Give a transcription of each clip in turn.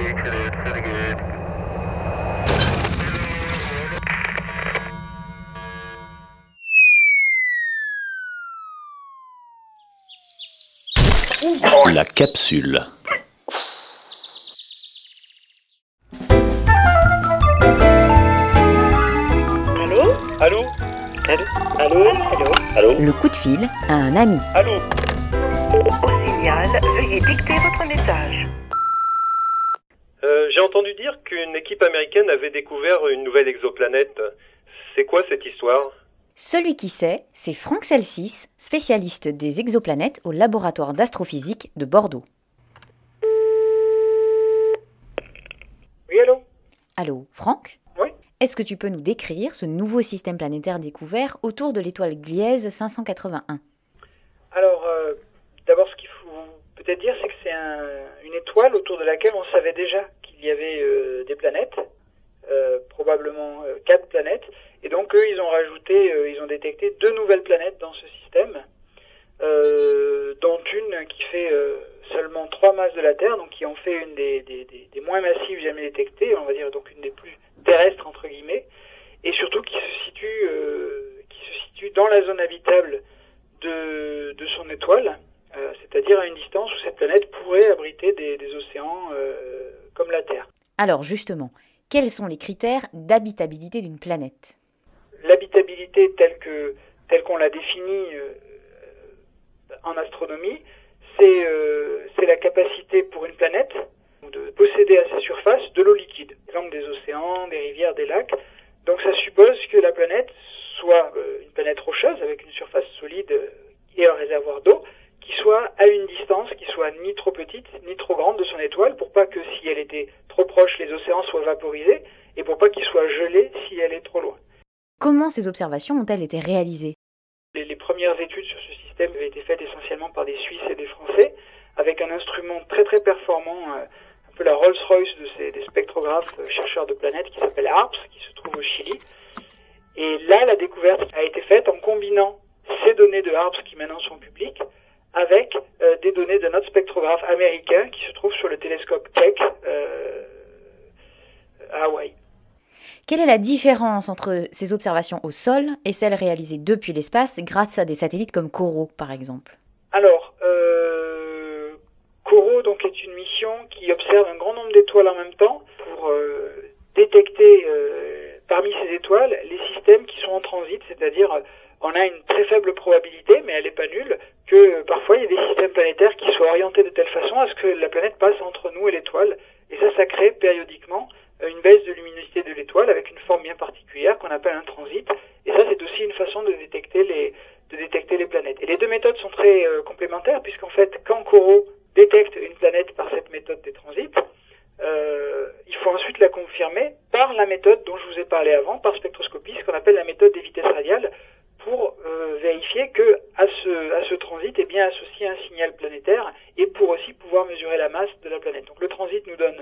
La capsule. Allô? Allô? Allô? Allô? Allô? Allô? Le coup de fil à un ami. Allô? Au signal, veuillez dicter votre message. J'ai entendu dire qu'une équipe américaine avait découvert une nouvelle exoplanète. C'est quoi cette histoire? Celui qui sait, c'est Franck Celsis, spécialiste des exoplanètes au laboratoire d'astrophysique de Bordeaux. Oui, allô? Allô, Franck? Oui. Est-ce que tu peux nous décrire ce nouveau système planétaire découvert autour de l'étoile Gliese 581? Alors, d'abord, ce qu'il faut peut-être dire, c'est que c'est une étoile autour de laquelle on savait déjà qu'il y avait des planètes, probablement 4 planètes, et donc eux, ils ont détecté 2 nouvelles planètes dans ce système, dont une qui fait seulement 3 masses de la Terre, donc qui en fait une des moins massives jamais détectées, on va dire donc une des plus terrestres entre guillemets, et surtout qui se situe dans la zone habitable de son étoile, c'est-à-dire à une distance où cette planète pourrait abriter des océans comme la Terre. Alors justement, quels sont les critères d'habitabilité d'une planète? L'habitabilité telle qu'on l'a définie en astronomie, c'est la capacité pour une planète de posséder à sa surface de l'eau liquide, par exemple des océans, des rivières, des lacs. Donc ça suppose que la planète soit une planète rocheuse avec une surface solide et un réservoir d'eau qui soit à une distance qui soit ni trop petite ni trop grande de son étoile pour pas que si elle était trop proche, les océans soient vaporisés et pour pas qu'il soit gelé si elle est trop loin. Comment ces observations ont-elles été réalisées? Les premières études sur ce système avaient été faites essentiellement par des Suisses et des Français avec un instrument très très performant, un peu la Rolls-Royce des spectrographes chercheurs de planètes qui s'appelle HARPS, qui se trouve au Chili. Et là, la découverte a été faite en combinant ces données de HARPS qui maintenant sont publiques avec des données de notre spectrographe américain qui se trouve sur le télescope Keck à Hawaï. Quelle est la différence entre ces observations au sol et celles réalisées depuis l'espace grâce à des satellites comme COROT, par exemple? Alors, COROT donc, est une mission qui observe un grand nombre d'étoiles en même temps pour détecter parmi ces étoiles les systèmes qui sont en transit, c'est-à-dire on a une très faible probabilité, mais elle n'est pas nulle, que parfois il y a des systèmes planétaires qui soient orientés de telle façon à ce que la planète passe entre nous et l'étoile. Et ça crée périodiquement une baisse de luminosité de l'étoile avec une forme bien particulière qu'on appelle un transit. Et ça, c'est aussi une façon de détecter les planètes. Et les deux méthodes sont très complémentaires, puisqu'en fait, quand COROT détecte une planète par cette méthode des transits, il faut ensuite la confirmer par la méthode dont je vous ai parlé avant, par spectroscopie, ce qu'on appelle la méthode des vitesses radiales, pour vérifier que à ce transit est bien associé un signal planétaire et pour aussi pouvoir mesurer la masse de la planète. Donc le transit nous donne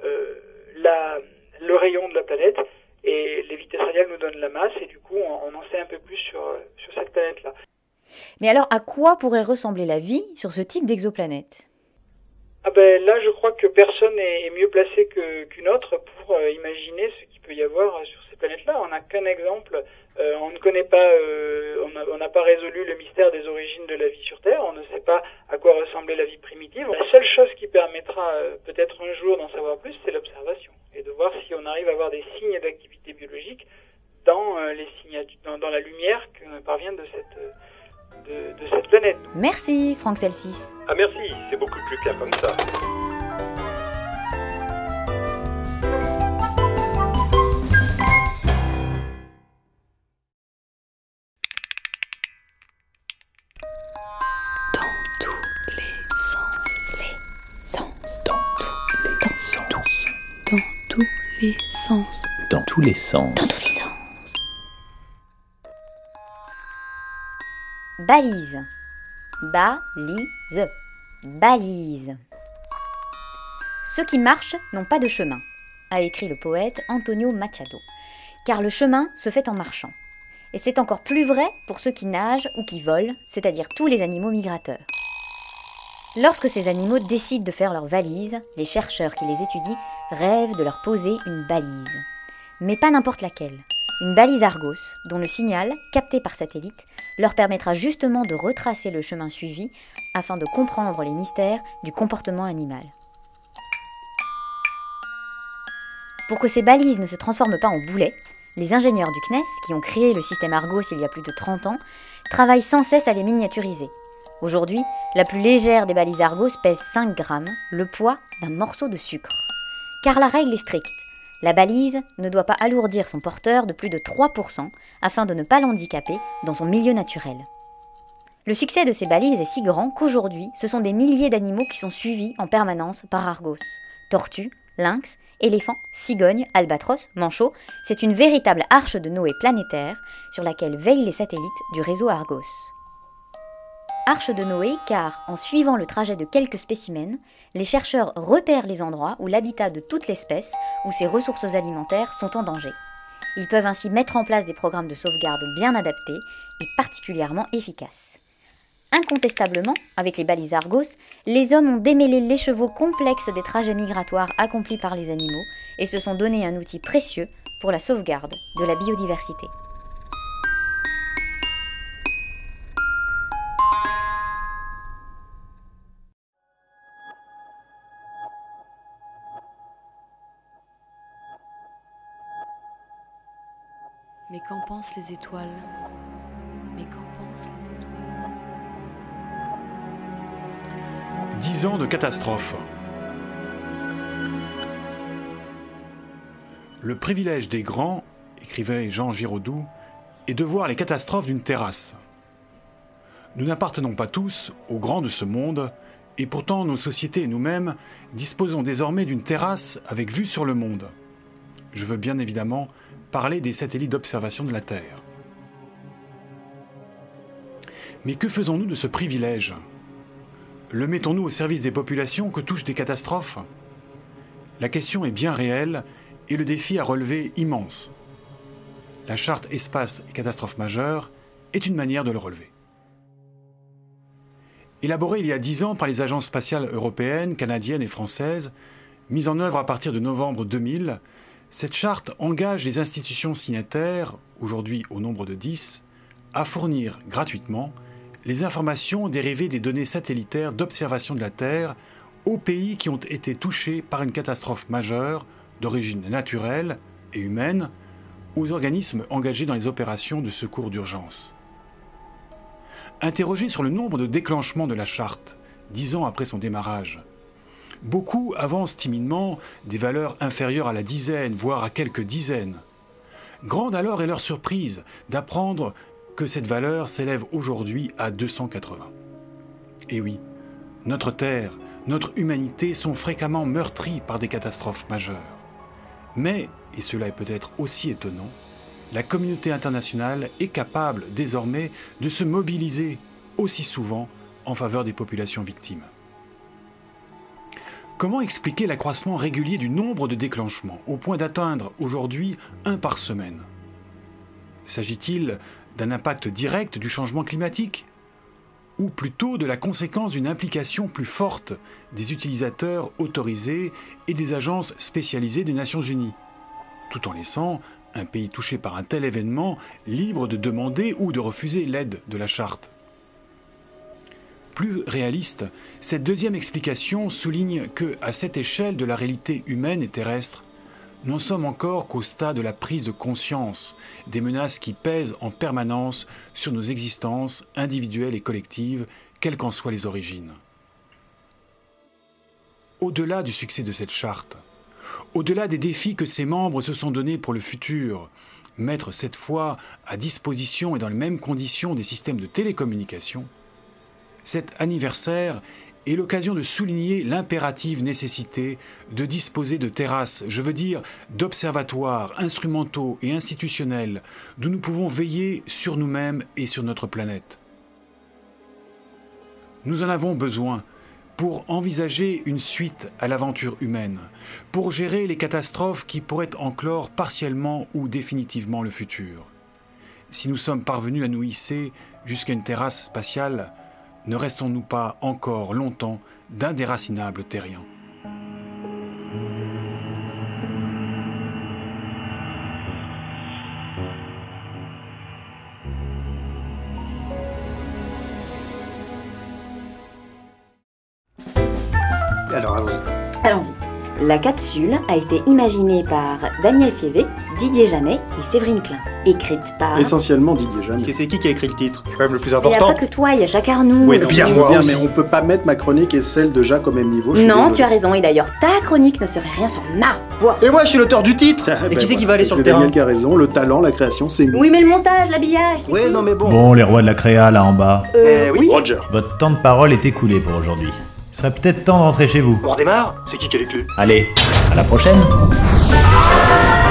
le rayon de la planète et les vitesses radiales nous donnent la masse et du coup on en sait un peu plus sur cette planète-là. Mais alors à quoi pourrait ressembler la vie sur ce type d'exoplanète? Là je crois que personne est mieux placé qu'une autre pour imaginer ce qu'il peut y avoir sur ces planètes-là. On n'a qu'un exemple, on ne connaît pas, on n'a pas résolu le mystère des origines de la vie sur Terre, on ne sait pas à quoi ressemblait la vie primitive. La seule chose qui permettra peut-être un jour d'en savoir plus, c'est l'observation et de voir si on arrive à avoir des signes d'activité biologique dans dans la lumière que parvient de cette planète. Merci Franck Celsis. Ah merci, c'est beaucoup plus clair comme ça. Dans tous les sens. Balise. Balise. Balise. Ceux qui marchent n'ont pas de chemin, a écrit le poète Antonio Machado, car le chemin se fait en marchant. Et c'est encore plus vrai pour ceux qui nagent ou qui volent, c'est-à-dire tous les animaux migrateurs. Lorsque ces animaux décident de faire leurs valises, les chercheurs qui les étudient rêvent de leur poser une balise. Mais pas n'importe laquelle. Une balise Argos, dont le signal, capté par satellite, leur permettra justement de retracer le chemin suivi afin de comprendre les mystères du comportement animal. Pour que ces balises ne se transforment pas en boulets, les ingénieurs du CNES, qui ont créé le système Argos il y a plus de 30 ans, travaillent sans cesse à les miniaturiser. Aujourd'hui, la plus légère des balises Argos pèse 5 grammes, le poids d'un morceau de sucre. Car la règle est stricte. La balise ne doit pas alourdir son porteur de plus de 3% afin de ne pas l'handicaper dans son milieu naturel. Le succès de ces balises est si grand qu'aujourd'hui, ce sont des milliers d'animaux qui sont suivis en permanence par Argos. Tortues, lynx, éléphants, cigognes, albatros, manchots, c'est une véritable arche de Noé planétaire sur laquelle veillent les satellites du réseau Argos. Arche de Noé car, en suivant le trajet de quelques spécimens, les chercheurs repèrent les endroits où l'habitat de toute l'espèce ou ses ressources alimentaires sont en danger. Ils peuvent ainsi mettre en place des programmes de sauvegarde bien adaptés et particulièrement efficaces. Incontestablement, avec les balises Argos, les hommes ont démêlé l'écheveau complexe des trajets migratoires accomplis par les animaux et se sont donné un outil précieux pour la sauvegarde de la biodiversité. Mais qu'en pensent les étoiles? Mais qu'en pensent les étoiles? 10 ans de catastrophe. Le privilège des grands, écrivait Jean Giraudoux, est de voir les catastrophes d'une terrasse. Nous n'appartenons pas tous aux grands de ce monde, et pourtant nos sociétés et nous-mêmes disposons désormais d'une terrasse avec vue sur le monde. Je veux bien évidemment parler des satellites d'observation de la Terre. Mais que faisons-nous de ce privilège ? Le mettons-nous au service des populations que touchent des catastrophes ? La question est bien réelle et le défi à relever immense. La charte espace et catastrophes majeures est une manière de le relever. Élaborée il y a 10 ans par les agences spatiales européennes, canadiennes et françaises, mise en œuvre à partir de novembre 2000, cette charte engage les institutions signataires, aujourd'hui au nombre de 10, à fournir gratuitement les informations dérivées des données satellitaires d'observation de la Terre aux pays qui ont été touchés par une catastrophe majeure d'origine naturelle et humaine, aux organismes engagés dans les opérations de secours d'urgence. Interrogé sur le nombre de déclenchements de la charte, 10 ans après son démarrage, beaucoup avancent timidement des valeurs inférieures à la dizaine, voire à quelques dizaines. Grande alors est leur surprise d'apprendre que cette valeur s'élève aujourd'hui à 280. Et oui, notre Terre, notre humanité sont fréquemment meurtries par des catastrophes majeures. Mais, et cela est peut-être aussi étonnant, la communauté internationale est capable désormais de se mobiliser aussi souvent en faveur des populations victimes. Comment expliquer l'accroissement régulier du nombre de déclenchements, au point d'atteindre aujourd'hui 1 par semaine ? S'agit-il d'un impact direct du changement climatique ? Ou plutôt de la conséquence d'une implication plus forte des utilisateurs autorisés et des agences spécialisées des Nations Unies, tout en laissant un pays touché par un tel événement libre de demander ou de refuser l'aide de la charte ? Plus réaliste, cette deuxième explication souligne que, à cette échelle de la réalité humaine et terrestre, nous n'en sommes encore qu'au stade de la prise de conscience des menaces qui pèsent en permanence sur nos existences individuelles et collectives, quelles qu'en soient les origines. Au-delà du succès de cette charte, au-delà des défis que ses membres se sont donnés pour le futur, mettre cette fois à disposition et dans les mêmes conditions des systèmes de télécommunication, cet anniversaire est l'occasion de souligner l'impérative nécessité de disposer de terrasses, je veux dire d'observatoires instrumentaux et institutionnels, d'où nous pouvons veiller sur nous-mêmes et sur notre planète. Nous en avons besoin pour envisager une suite à l'aventure humaine, pour gérer les catastrophes qui pourraient enclore partiellement ou définitivement le futur. Si nous sommes parvenus à nous hisser jusqu'à une terrasse spatiale, ne restons-nous pas encore longtemps d'indéracinables terriens ? Alors, allons-y. Allons-y. La capsule a été imaginée par Daniel Fievé, Didier Jamet et Séverine Klein. Écrite par... Essentiellement Didier Jamet. C'est qui a écrit le titre? C'est quand même le plus Il n'y a important. pas que toi, il y a Jacques Arnoux. Oui, bien, je moi veux bien, aussi. mais on peut pas mettre ma chronique et celle de Jacques au même niveau. Non, tu as raison. Et d'ailleurs, ta chronique ne serait rien sur ma voix. Et moi, je suis l'auteur du titre. Et qui c'est qui va aller sur le terrain? C'est Daniel qui a raison, le talent, la création, c'est nous. Oui, mais le montage, l'habillage, c'est Ouais, qui non mais bon. Bon, les rois de la créa, là en bas. Oui. Roger. Votre temps de parole est écoulé pour aujourd'hui. Il serait peut-être temps de rentrer chez vous. On redémarre? C'est qui a les clés? Allez, à la prochaine.